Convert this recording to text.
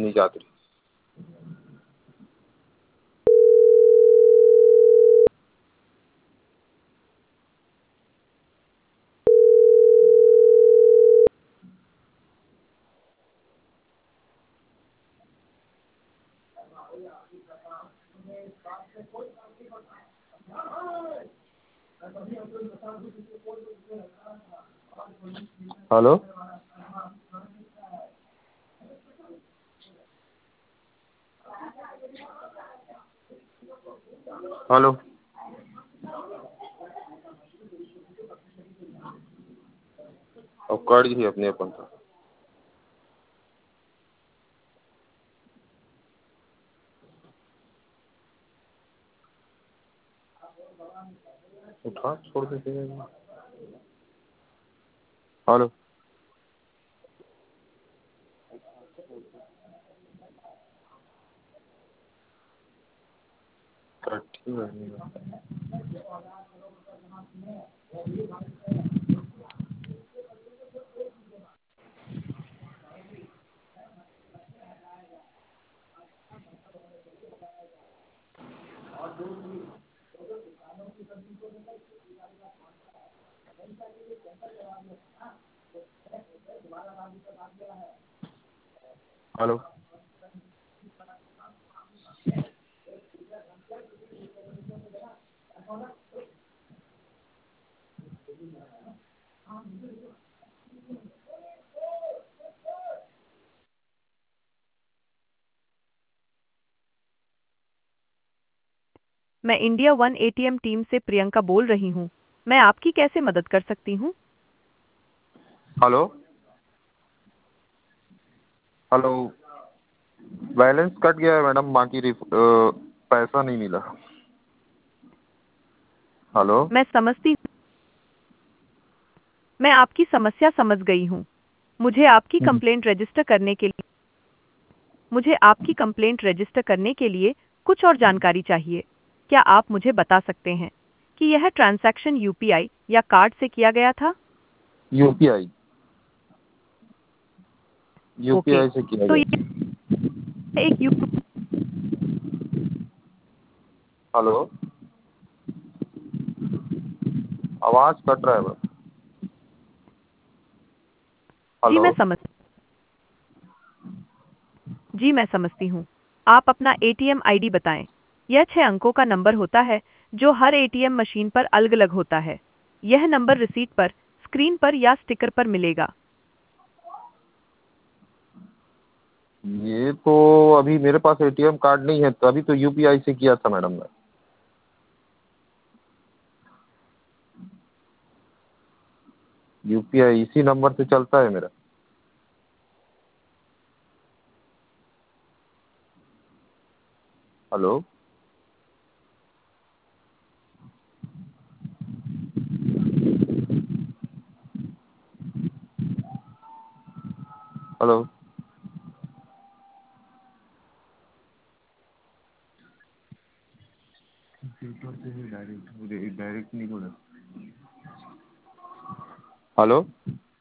नहीं जाती। Hello hello अब कट गई अपने अपन तो। उठा छोड़ देते हैं। हेलो कट ही नहीं है। हेलो मैं इंडिया वन एटीएम टीम से प्रियंका बोल रही हूँ। मैं आपकी कैसे मदद कर सकती हूँ? हेलो हेलो बैलेंस कट गया है मैडम, बाकी पैसा नहीं मिला। हेलो मैं समझती हूँ। मैं आपकी समस्या समझ गई हूँ। मुझे आपकी कंप्लेंट रजिस्टर करने के लिए मुझे आपकी कंप्लेंट रजिस्टर करने के लिए कुछ और जानकारी चाहिए। क्या आप मुझे बता सकते हैं कि यह ट्रांजैक्शन यूपीआई या कार्ड से किया गया था? यूपीआई ओके, यूपीआई से किया तो गया। यह एक यू हेलो आवाज कट रहा है बस। जी हेलो मैं समझती हूँ। आप अपना एटीएम आईडी बताएं। यह 6 अंकों का नंबर होता है जो हर एटीएम मशीन पर अलग-अलग होता है। यह नंबर रिसीट पर, स्क्रीन पर या स्टिकर पर मिलेगा। ये तो अभी मेरे पास एटीएम कार्ड नहीं है, तो अभी तो यूपीआई से किया था मैडम ने। यूपीआई इसी नंबर से चलता है मेरा। हेलो हेलो डायरेक्ट नहीं बोला। हेलो